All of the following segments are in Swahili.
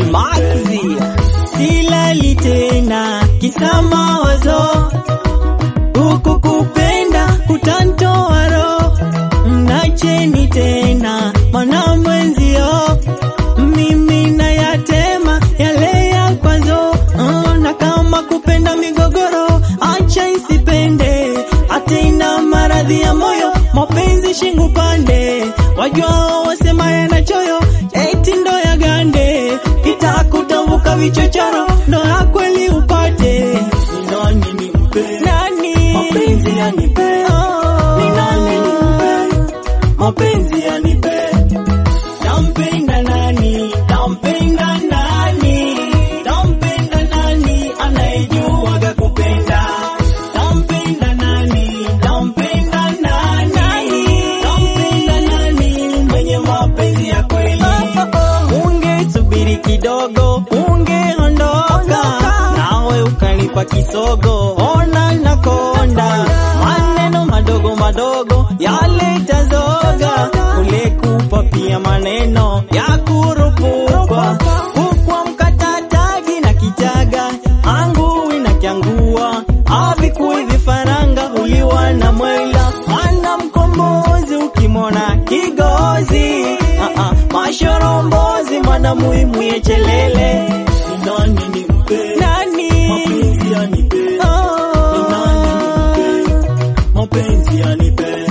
Maxi silali tena kisa mawazo, huku kupenda kutantoa roho. Mnacheni tena mana mwenzio, mimi na yatema yale ya kwanzo. Na kama kupenda migogoro acha isipende, atena maradhi ya moyo mapenzi shingu pande. Wajua wasema yana choyo eti ndo ya gande, itakutambuka vichochoro ndo ya kweli upate. Ni nani nimpe? Nani? Mapenzi yanipe. Ni nani nimpe? Mapenzi yanipe. Tampenda nani? Tampenda nani? Tampenda nani anayejuaga kupenda? Tampenda nani? Tampenda nani? Tampenda nani mwenye mapenzi ya kweli? Ungesubiri kidogo, ungeondoka nawe ukanipa kisogo. Ona nakonda maneno madogo madogo yale tazoga, ule kupa pia maneno ya kurupukwa. Kukwa mkatatagi na kichaga angui na kiangua, avikui vifaranga uliwa na mwela. Mana mkombozi ukimona kigozi, mashorombozi mana muhimu yechelele. Ni nani nimpe? Nani? Mapenzi yanipe. Ni nani nimpe? Mapenzi yanipe.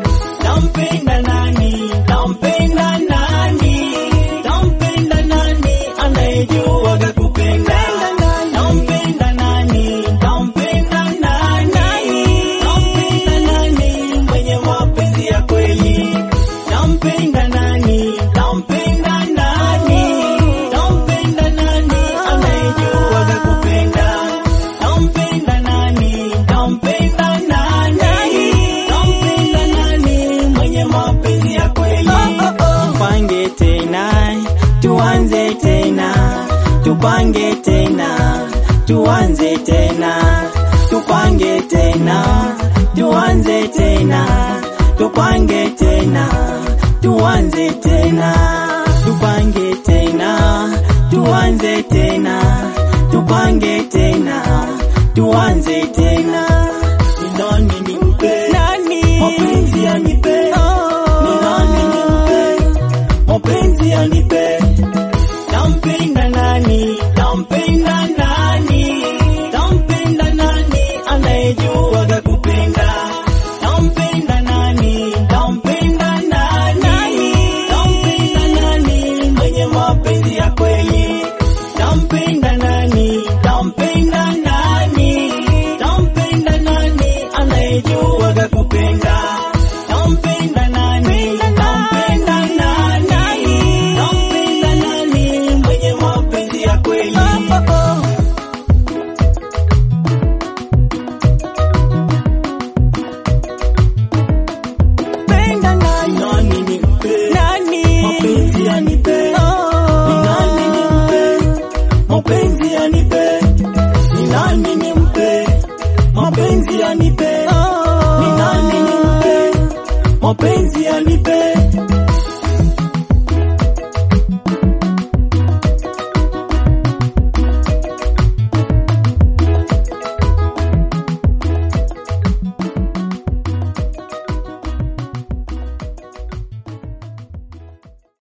Tampenda nani? Tampenda nani? Tampenda nani anayejuaga kupenda? Tampenda nani? Tampenda nani? Tampenda nani mwenye mapenzi ya kweli? Tampenda nani? Tampenda nani? Tampenda nani anayejuaga kupenda? Tampenda nani? Tampenda nani? Tampenda nani mwenye mapenzi ya kweli? Tupange tena, tuanze tena, tupange tena, tuanze tena, tupange tena, tuanze tena, tupange tena, tuanze tena, tupange tena, tuanze tena, tupange tena, tuanze tena. Ni nani nimpe? Nani? Mapenzi yanipe. Ni nani nimpe? Mapenzi yanipe. Tampenda nani? Tampenda nani? Tampenda nani anayejuaga kupenda? Tampenda nani? Tampenda nani? Tampenda nani mwenye mapenzi ya kweli? Tampenda nani? Tampenda nani? Tampenda nani anayejuaga kupenda? Tampenda nani? Tampenda nani? Tampenda nani mwenye mapenzi ya kweli? Penda nani? Nani nimpe? Nani? Mapenzi yanipe. Ni nani nimpe? Mapenzi yanipe. Ni nani nimpe? Mapenzi yanipe. Ni nani nimpe? Mapenzi yanipe.